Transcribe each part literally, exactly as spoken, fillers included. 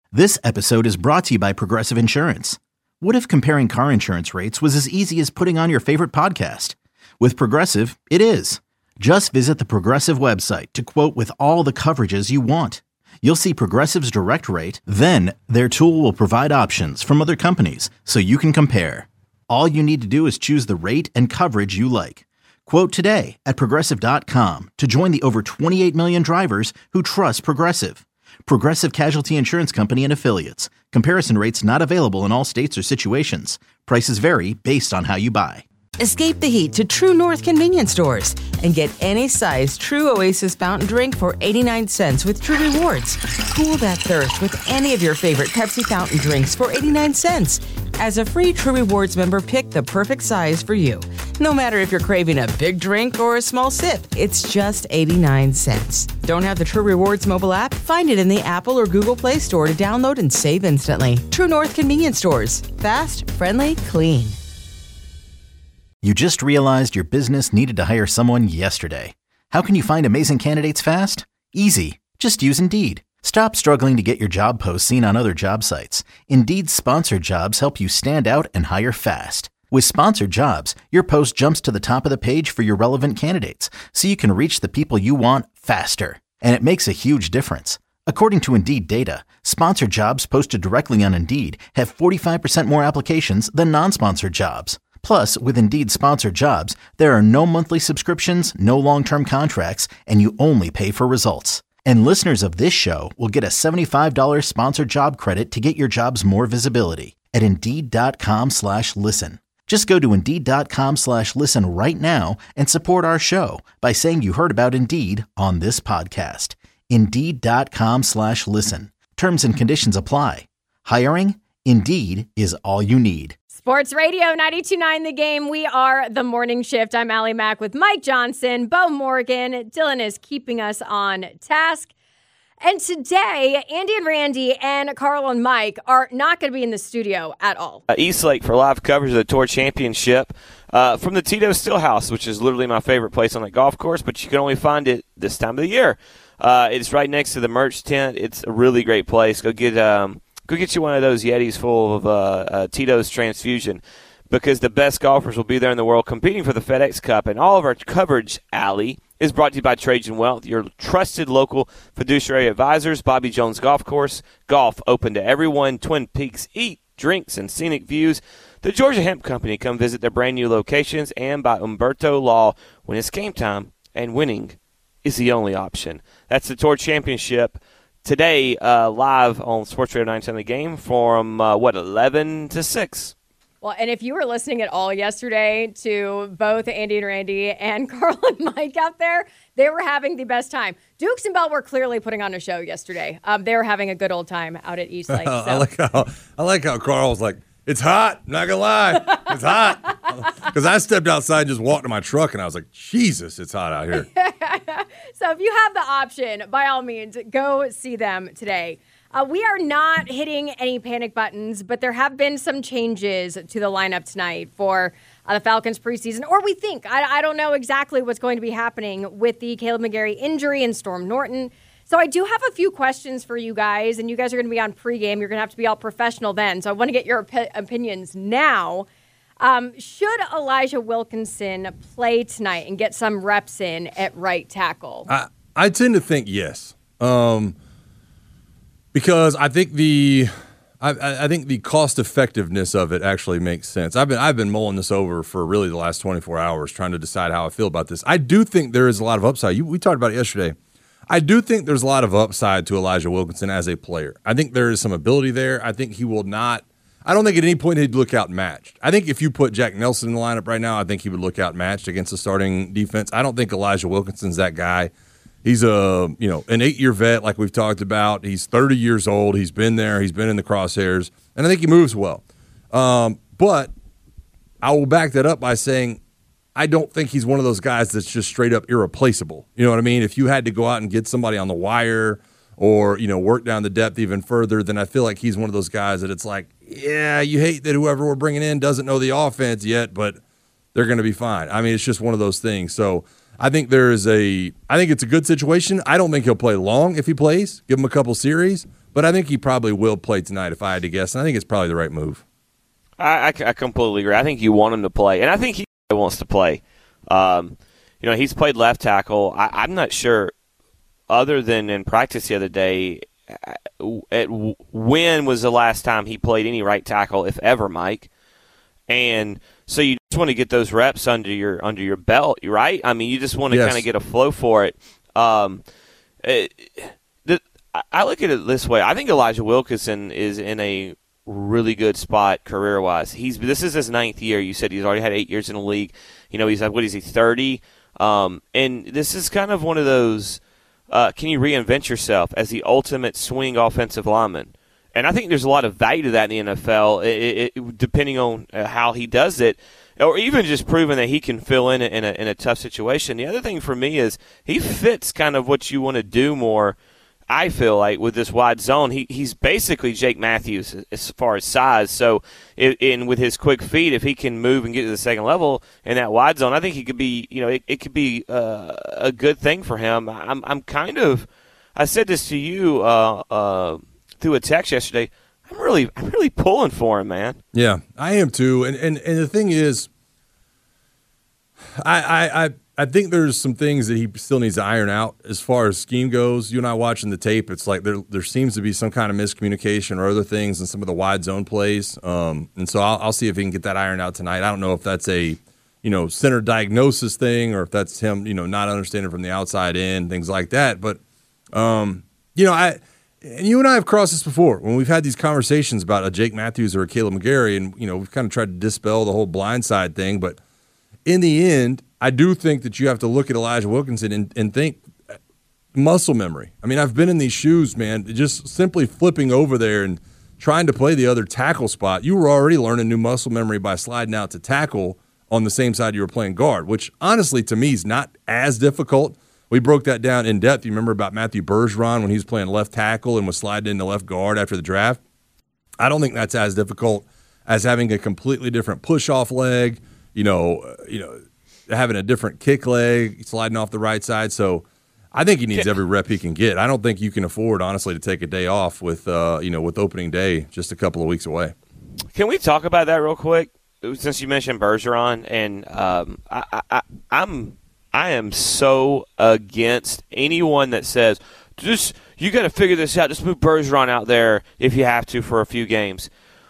This episode is brought to you by Progressive Insurance. What if comparing car insurance rates was as easy as putting on your favorite podcast? With Progressive, it is. Just visit the Progressive website to quote with all the coverages you want. You'll see Progressive's direct rate, then their tool will provide options from other companies so you can compare. All you need to do is choose the rate and coverage you like. Quote today at progressive dot com to join the over twenty-eight million drivers who trust Progressive. Progressive Casualty Insurance Company and Affiliates. Comparison rates not available in all states or situations. Prices vary based on how you buy. Escape the heat to True North convenience stores and get any size True Oasis fountain drink for eighty-nine cents with True Rewards. Cool that thirst with any of your favorite Pepsi fountain drinks for eighty-nine cents. As a free True Rewards member, pick the perfect size for you. No matter if you're craving a big drink or a small sip, it's just eighty-nine cents. Don't have the True Rewards mobile app? Find it in the Apple or Google Play Store to download and save instantly. True North convenience stores. Fast, friendly, clean. You just realized your business needed to hire someone yesterday. How can you find amazing candidates fast? Easy. Just use Indeed. Stop struggling to get your job posts seen on other job sites. Indeed's sponsored jobs help you stand out and hire fast. With sponsored jobs, your post jumps to the top of the page for your relevant candidates, so you can reach the people you want faster. And it makes a huge difference. According to Indeed data, sponsored jobs posted directly on Indeed have forty-five percent more applications than non-sponsored jobs. Plus, with Indeed sponsored jobs, there are no monthly subscriptions, no long-term contracts, and you only pay for results. And listeners of this show will get a seventy-five dollars sponsored job credit to get your jobs more visibility at Indeed.com slash listen. Just go to Indeed.com slash listen right now and support our show by saying you heard about Indeed on this podcast. Indeed.com slash listen. Terms and conditions apply. Hiring? Indeed is all you need. Sports Radio ninety-two point nine The Game. We are the morning shift. I'm Allie Mack with Mike Johnson, Bo Morgan. Dylan is keeping us on task. And today, Andy and Randy and Carl and Mike are not going to be in the studio at all. Uh, Eastlake for live coverage of the Tour Championship uh, from the Tito Stillhouse, which is literally my favorite place on the golf course, but you can only find it this time of the year. Uh, it's right next to the merch tent. It's a really great place. Go get um, go get you one of those Yetis full of uh, uh, Tito's Transfusion, because the best golfers will be there in the world competing for the FedEx Cup. And all of our coverage, Allie, is brought to you by Trajan Wealth, your trusted local fiduciary advisors. Bobby Jones Golf Course, golf open to everyone. Twin Peaks, eat, drinks, and scenic views. The Georgia Hemp Company, come visit their brand new locations. And by Umberto Law, when it's game time and winning is the only option. That's the Tour Championship today, uh, live on Sports Radio ninety-two point nine The Game from, uh, what, eleven to six. Well, and if you were listening at all yesterday to both Andy and Randy and Carl and Mike out there, they were having the best time. Dukes and Bell were clearly putting on a show yesterday. Um, they were having a good old time out at Eastlake. So. I like how I like how Carl was like, "It's hot. I'm not gonna lie, it's hot." Because I stepped outside and just walked to my truck, and I was like, "Jesus, it's hot out here." So if you have the option, by all means, go see them today. Uh, we are not hitting any panic buttons, but there have been some changes to the lineup tonight for uh, the Falcons preseason, or we think. I, I don't know exactly what's going to be happening with the Caleb McGarry injury and Storm Norton. So I do have a few questions for you guys, and you guys are going to be on pregame. You're going to have to be all professional then, so I want to get your op- opinions now. Um, should Elijah Wilkinson play tonight and get some reps in at right tackle? I, I tend to think yes. Um Because I think the, I, I think the cost effectiveness of it actually makes sense. I've been I've been mulling this over for really the last twenty-four hours, trying to decide how I feel about this. I do think there is a lot of upside. You, we talked about it yesterday. I do think there's a lot of upside to Elijah Wilkinson as a player. I think there is some ability there. I think he will not. I don't think at any point he'd look outmatched. I think if you put Jack Nelson in the lineup right now, I think he would look outmatched against the starting defense. I don't think Elijah Wilkinson's that guy. He's a, you know, an eight-year vet like we've talked about. He's thirty years old. He's been there. He's been in the crosshairs. And I think he moves well. Um, but I will back that up by saying I don't think he's one of those guys that's just straight up irreplaceable. You know what I mean? If you had to go out and get somebody on the wire or, you know, work down the depth even further, then I feel like he's one of those guys that it's like, yeah, you hate that whoever we're bringing in doesn't know the offense yet, but they're going to be fine. I mean, it's just one of those things. So I think there is a – I think it's a good situation. I don't think he'll play long if he plays. Give him a couple series. But I think he probably will play tonight if I had to guess, and I think it's probably the right move. I, I, I completely agree. I think you want him to play, and I think he wants to play. Um, you know, he's played left tackle. I, I'm not sure, other than in practice the other day, at when was the last time he played any right tackle, if ever, Mike? And so you just want to get those reps under your under your belt, right? I mean, you just want to yes. kind of get a flow for it. Um, it, the, I look at it this way. I think Elijah Wilkinson is in a really good spot career-wise. He's this is his ninth year. You said he's already had eight years in the league. You know, he's what is he thirty? Um, and this is kind of one of those. Uh, can you reinvent yourself as the ultimate swing offensive lineman? And I think there's a lot of value to that in the N F L, it, it, depending on how he does it, or even just proving that he can fill in in a, in a tough situation. The other thing for me is he fits kind of what you want to do more, I feel like, with this wide zone. He He's basically Jake Matthews as far as size. So, in with his quick feet, if he can move and get to the second level in that wide zone, I think he could be, you know, it, it could be uh, a good thing for him. I'm, I'm kind of, I said this to you uh, uh, through a text yesterday. I'm really, I'm really pulling for him, man. Yeah, I am too. And and, and the thing is, I, I I I think there's some things that he still needs to iron out as far as scheme goes. You and I watching the tape, it's like there there seems to be some kind of miscommunication or other things in some of the wide zone plays. Um, and so I'll, I'll see if he can get that ironed out tonight. I don't know if that's a you know center diagnosis thing or if that's him you know not understanding from the outside in, things like that. But um, you know I. And you and I have crossed this before when we've had these conversations about a Jake Matthews or a Caleb McGarry, and you know we've kind of tried to dispel the whole blindside thing. But in the end, I do think that you have to look at Elijah Wilkinson and, and think muscle memory. I mean, I've been in these shoes, man. Just simply flipping over there and trying to play the other tackle spot. You were already learning new muscle memory by sliding out to tackle on the same side you were playing guard, which honestly to me is not as difficult. We broke that down in depth. You remember about Matthew Bergeron when he was playing left tackle and was sliding into left guard after the draft? I don't think that's as difficult as having a completely different push-off leg, you know, you know, having a different kick leg, sliding off the right side. So I think he needs every rep he can get. I don't think you can afford, honestly, to take a day off with, uh, you know, with opening day just a couple of weeks away. Can we talk about that real quick? Since you mentioned Bergeron, and um, I, I, I, I'm – I am so against anyone that says, just you got to figure this out. Just move Bergeron out there if you have to for a few games.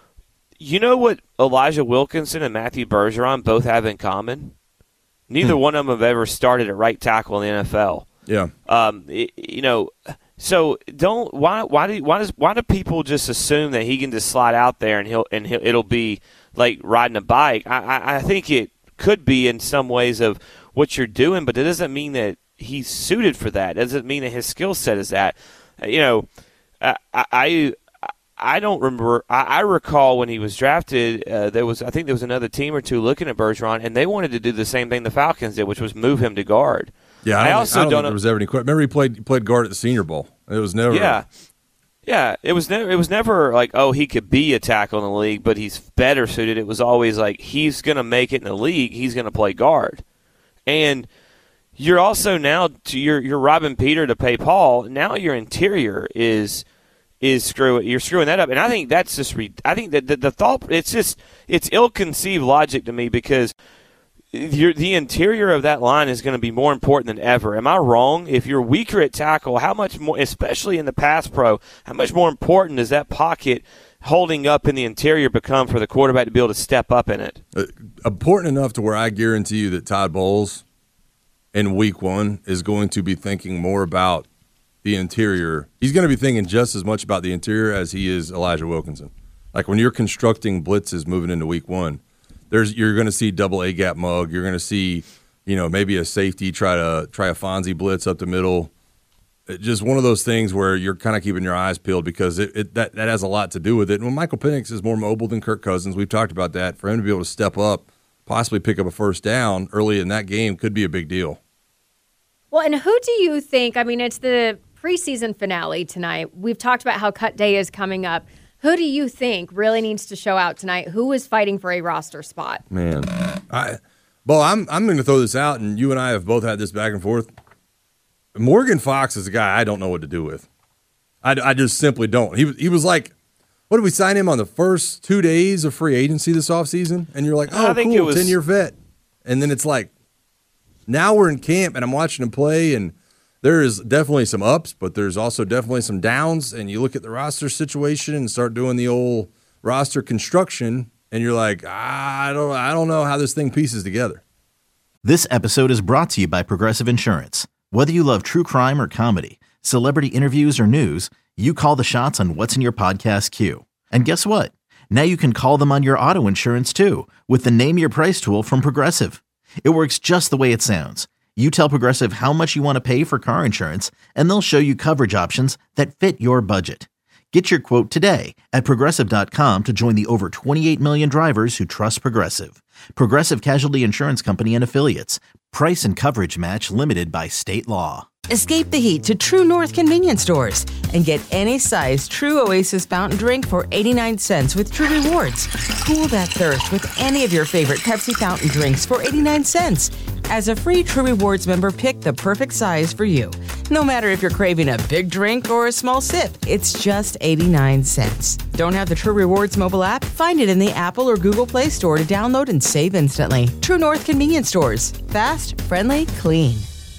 You know what Elijah Wilkinson and Matthew Bergeron both have in common? Neither hmm. one of them have ever started at right tackle in the N F L. Yeah. Um. It, you know. So don't why why do why does why do people just assume that he can just slide out there and he'll and he'll, it'll be like riding a bike? I, I I think it could be in some ways of what you're doing, but it doesn't mean that he's suited for that. It doesn't mean that his skill set is that. You know, I I, I don't remember. I, I recall when he was drafted, uh, there was I think there was another team or two looking at Bergeron, and they wanted to do the same thing the Falcons did, which was move him to guard. Yeah, I, I don't also think, I don't don't think there was ever any question. Remember, he played he played guard at the Senior Bowl. It was never. Yeah. Yeah, it was never. It was never like, oh, he could be a tackle in the league, but he's better suited. It was always like he's going to make it in the league. He's going to play guard. And you're also now to, you're you're robbing Peter to pay Paul. Now your interior is is screw you're screwing that up, and I think that's just re, I think that the, the thought it's just it's ill-conceived logic to me because you're, the interior of that line is going to be more important than ever. Am I wrong? If you're weaker at tackle, how much more, especially in the pass pro, how much more important does that pocket holding up in the interior become for the quarterback to be able to step up in it? Uh, important enough to where I guarantee you that Todd Bowles in week one is going to be thinking more about the interior. He's going to be thinking just as much about the interior as he is Elijah Wilkinson. Like when you're constructing blitzes moving into week one, there's you're going to see double A gap mug. You're going to see, you know, maybe a safety try to try a Fonzie blitz up the middle. It, just one of those things where you're kind of keeping your eyes peeled because it, it that, that has a lot to do with it. And when Michael Penix is more mobile than Kirk Cousins, we've talked about that. For him to be able to step up, possibly pick up a first down early in that game could be a big deal. Well, and who do you think, I mean, it's the preseason finale tonight. We've talked about how cut day is coming up. Who do you think really needs to show out tonight? Who is fighting for a roster spot? Man, I, well, I'm I'm going to throw this out, and you and I have both had this back and forth. Morgan Fox is a guy I don't know what to do with. I, I just simply don't. He, he was like, what did we sign him on the first two days of free agency this offseason? And you're like, oh, I think cool, it was, ten-year vet. And then it's like, now we're in camp, and I'm watching him play, and there is definitely some ups, but there's also definitely some downs. And you look at the roster situation and start doing the old roster construction, and you're like, ah, I don't, I don't know how this thing pieces together. This episode is brought to you by Progressive Insurance. Whether you love true crime or comedy, celebrity interviews or news, you call the shots on what's in your podcast queue. And guess what? Now you can call them on your auto insurance too with the Name Your Price tool from Progressive. It works just the way it sounds. You tell Progressive how much you want to pay for car insurance, and they'll show you coverage options that fit your budget. Get your quote today at Progressive dot com to join the over twenty-eight million drivers who trust Progressive. Progressive Casualty Insurance Company and Affiliates. Price and coverage match limited by state law. Escape the heat to True North convenience stores and get any size True Oasis fountain drink for eighty-nine cents with True Rewards. Cool that thirst with any of your favorite Pepsi fountain drinks for eighty-nine cents. As a free True Rewards member, pick the perfect size for you. No matter if you're craving a big drink or a small sip, it's just eighty-nine cents. Don't have the True Rewards mobile app? Find it in the Apple or Google Play Store to download and save instantly. True North convenience stores. Fast, friendly, clean.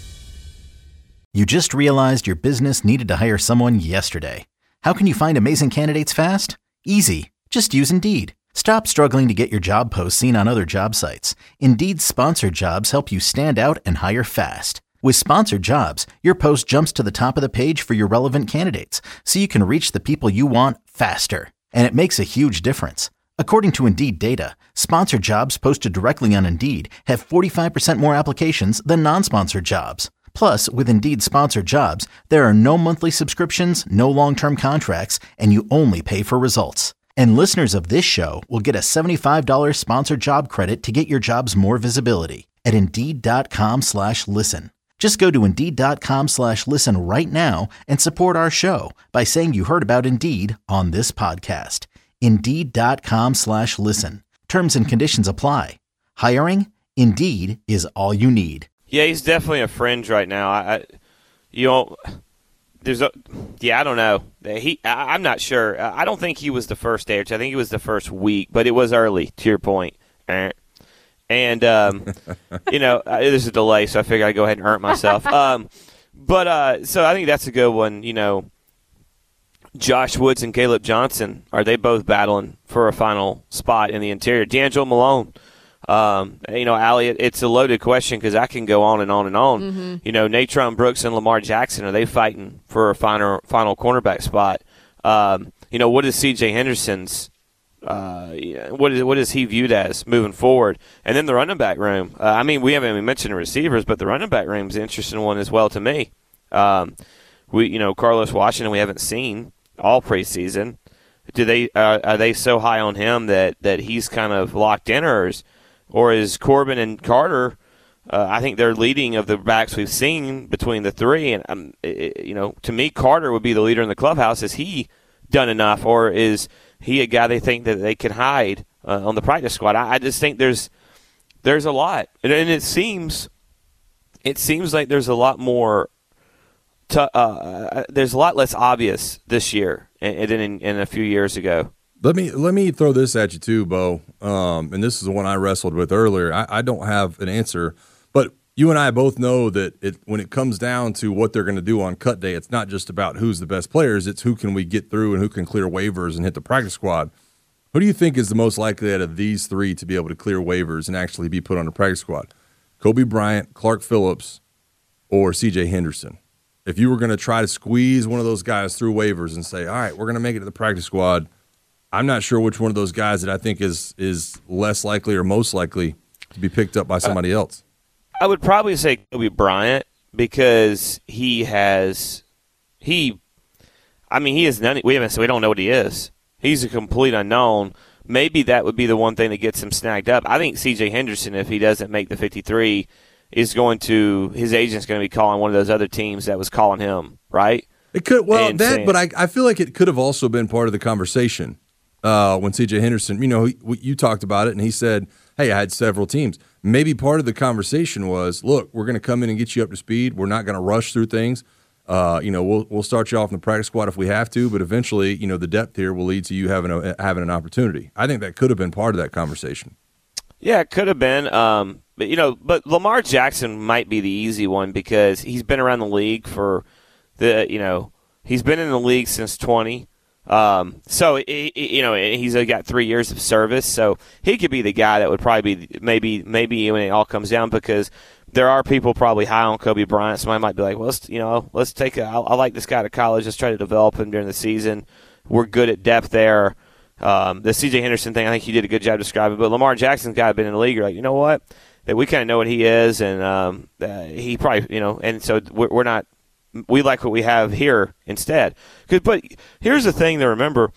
You just realized your business needed to hire someone yesterday. How can you find amazing candidates fast? Easy. Just use Indeed. Stop struggling to get your job posts seen on other job sites. Indeed's sponsored jobs help you stand out and hire fast. With sponsored jobs, your post jumps to the top of the page for your relevant candidates, so you can reach the people you want faster. And it makes a huge difference. According to Indeed data, sponsored jobs posted directly on Indeed have forty-five percent more applications than non-sponsored jobs. Plus, with Indeed sponsored jobs, there are no monthly subscriptions, no long-term contracts, and you only pay for results. And listeners of this show will get a seventy-five dollars sponsored job credit to get your jobs more visibility at Indeed.com slash listen. Just go to Indeed.com slash listen right now and support our show by saying you heard about Indeed on this podcast. Indeed.com slash listen. Terms and conditions apply. Hiring? Indeed is all you need. Yeah, he's definitely a fringe right now. I, I you know, there's a, yeah, I don't know. He, I, I'm not sure. I don't think he was the first day or two. I think he was the first week, but it was early. To your point, and um, you know, there's a delay, so I figured I'd go ahead and earn myself. Um, but uh, so I think that's a good one. You know, Josh Woods and Caleb Johnson, are they both battling for a final spot in the interior? D'Angelo Malone. Um, you know, Allie, it, it's a loaded question because I can go on and on and on. Mm-hmm. You know, Natron Brooks and Lamar Jackson, are they fighting for a final final cornerback spot? Um, you know, what is C J Henderson's? Uh, what is what is he viewed as moving forward? And then the running back room. Uh, I mean, we haven't even mentioned the receivers, but the running back room is an interesting one as well to me. Um, we, you know, Carlos Washington, we haven't seen all preseason. Do they uh, are they so high on him that that he's kind of locked in, or is Or is Corbin and Carter, uh, I think they're leading of the backs we've seen between the three. And, um, it, you know, to me, Carter would be the leader in the clubhouse. Has he done enough, or is he a guy they think that they can hide uh, on the practice squad? I, I just think there's there's a lot. And, and it seems it seems like there's a lot more t- uh, there's a lot less obvious this year than in, in a few years ago. Let me let me throw this at you too, Bo. Um, and this is the one I wrestled with earlier. I, I don't have an answer, but you and I both know that it, when it comes down to what they're going to do on cut day, it's not just about who's the best players. It's who can we get through and who can clear waivers and hit the practice squad. Who do you think is the most likely out of these three to be able to clear waivers and actually be put on the practice squad? Kobe Bryant, Clark Phillips, or C J Henderson? If you were going to try to squeeze one of those guys through waivers and say, all right, we're going to make it to the practice squad, I'm not sure which one of those guys that I think is is less likely or most likely to be picked up by somebody uh, else. I would probably say Kobe Bryant because he has he. I mean, he is none. We haven't. We don't know what he is. He's a complete unknown. Maybe that would be the one thing that gets him snagged up. I think C J Henderson, if he doesn't make the fifty-three, is going to his agent's going to be calling one of those other teams that was calling him. Right? It could. Well, and that. saying, but I I feel like it could have also been part of the conversation. Uh, when C J Henderson, you know, you talked about it, and he said, hey, I had several teams. Maybe part of the conversation was, look, we're going to come in and get you up to speed. We're not going to rush through things. Uh, you know, we'll we'll start you off in the practice squad if we have to, but eventually, you know, the depth here will lead to you having a, having an opportunity. I think that could have been part of that conversation. Yeah, it could have been. Um, but you know, but Lamar Jackson might be the easy one because he's been around the league for the, you know, he's been in the league since twenty. Um, so he, you know, he's got three years of service, so he could be the guy that would probably be maybe maybe when it all comes down, because there are people probably high on Kobe Bryant. Somebody might be like, well, let's, you know, let's take a, I, I like this guy to college. Let's try to develop him during the season. We're good at depth there. Um, the C J Henderson thing, I think he did a good job describing. But Lamar Jackson's guy been in the league. You're like, you know what? That we kind of know what he is, and um, uh, he probably, you know, and so we're, we're not. We like what we have here instead. Cause, but here's the thing to remember: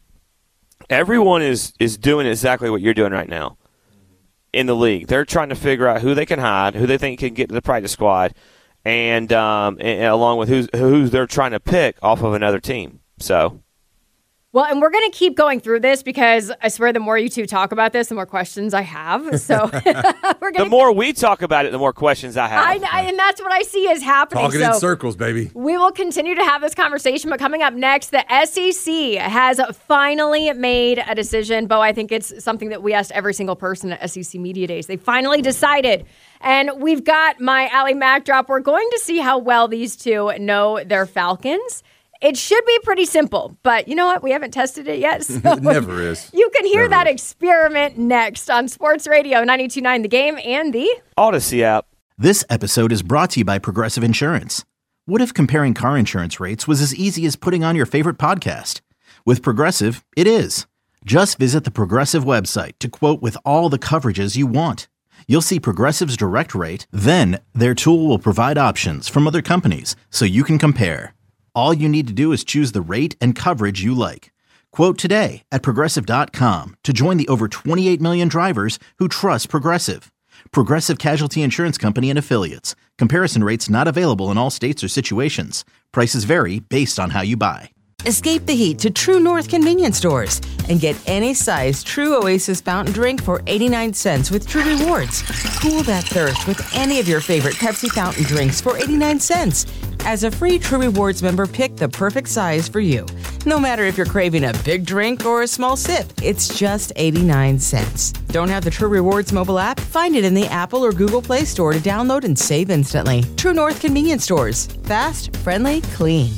everyone is is doing exactly what you're doing right now in the league. They're trying to figure out who they can hide, who they think can get to the practice squad, and, um, and along with who's who they're trying to pick off of another team. So. Well, and we're going to keep going through this because I swear the more you two talk about this, the more questions I have. So we're going The more we talk about it, the more questions I have. I, I, and that's what I see is happening. Talking so in circles, baby. We will continue to have this conversation, but coming up next, the S E C has finally made a decision. Bo, I think it's something that we asked every single person at S E C Media Days. They finally decided. And we've got my Allie Mac drop. We're going to see how well these two know their Falcons. It should be pretty simple, but you know what? We haven't tested it yet. So it never is. You can hear Never that is. experiment next on Sports Radio ninety-two point nine The Game and the Odyssey app. This episode is brought to you by Progressive Insurance. What if comparing car insurance rates was as easy as putting on your favorite podcast? With Progressive, it is. Just visit the Progressive website to quote with all the coverages you want. You'll see Progressive's direct rate, then their tool will provide options from other companies so you can compare. All you need to do is choose the rate and coverage you like. Quote today at Progressive dot com to join the over twenty-eight million drivers who trust Progressive. Progressive Casualty Insurance Company and Affiliates. Comparison rates not available in all states or situations. Prices vary based on how you buy. Escape the heat to True North convenience stores and get any size True Oasis fountain drink for eighty-nine cents with True Rewards. Cool that thirst with any of your favorite Pepsi fountain drinks for eighty-nine cents. As a free True Rewards member, pick the perfect size for you. No matter if you're craving a big drink or a small sip, it's just eighty-nine cents. Don't have the True Rewards mobile app? Find it in the Apple or Google Play Store to download and save instantly. True North convenience stores. Fast, friendly, clean.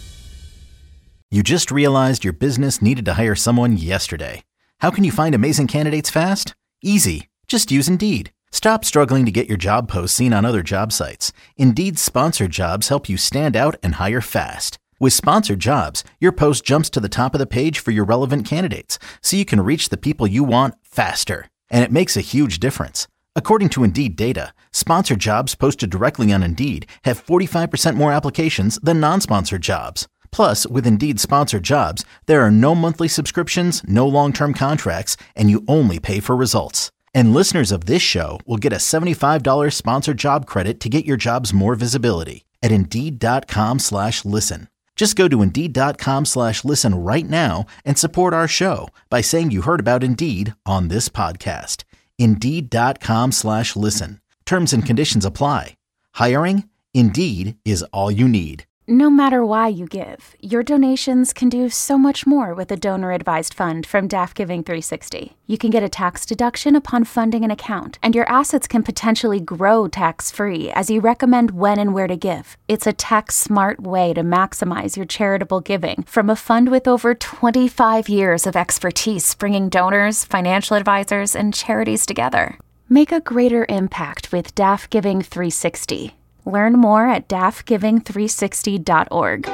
You just realized your business needed to hire someone yesterday. How can you find amazing candidates fast? Easy. Just use Indeed. Stop struggling to get your job posts seen on other job sites. Indeed's sponsored jobs help you stand out and hire fast. With sponsored jobs, your post jumps to the top of the page for your relevant candidates, so you can reach the people you want faster. And it makes a huge difference. According to Indeed data, sponsored jobs posted directly on Indeed have forty-five percent more applications than non-sponsored jobs. Plus, with Indeed sponsored jobs, there are no monthly subscriptions, no long-term contracts, and you only pay for results. And listeners of this show will get a seventy-five dollars sponsored job credit to get your jobs more visibility at Indeed.com slash listen. Just go to Indeed.com slash listen right now and support our show by saying you heard about Indeed on this podcast. Indeed.com slash listen. Terms and conditions apply. Hiring? Indeed is all you need. No matter why you give, your donations can do so much more with a donor-advised fund from D A F Giving three sixty. You can get a tax deduction upon funding an account, and your assets can potentially grow tax-free as you recommend when and where to give. It's a tax-smart way to maximize your charitable giving from a fund with over twenty-five years of expertise bringing donors, financial advisors, and charities together. Make a greater impact with D A F Giving three sixty. Learn more at D A F giving three sixty dot org.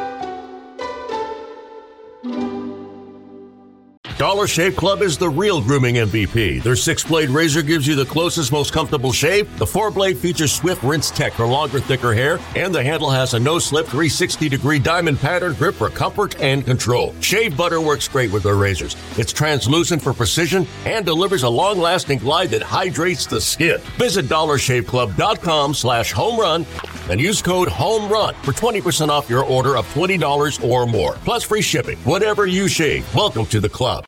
Dollar Shave Club is the real grooming M V P. Their six-blade razor gives you the closest, most comfortable shave. The four-blade features swift rinse tech for longer, thicker hair, and the handle has a no-slip three hundred sixty degree diamond pattern grip for comfort and control. Shave butter works great with their razors. It's translucent for precision and delivers a long-lasting glide that hydrates the skin. Visit dollar shave club dot com slash home run and use code HOMERUN for twenty percent off your order of twenty dollars or more, plus free shipping. Whatever you shave, welcome to the club.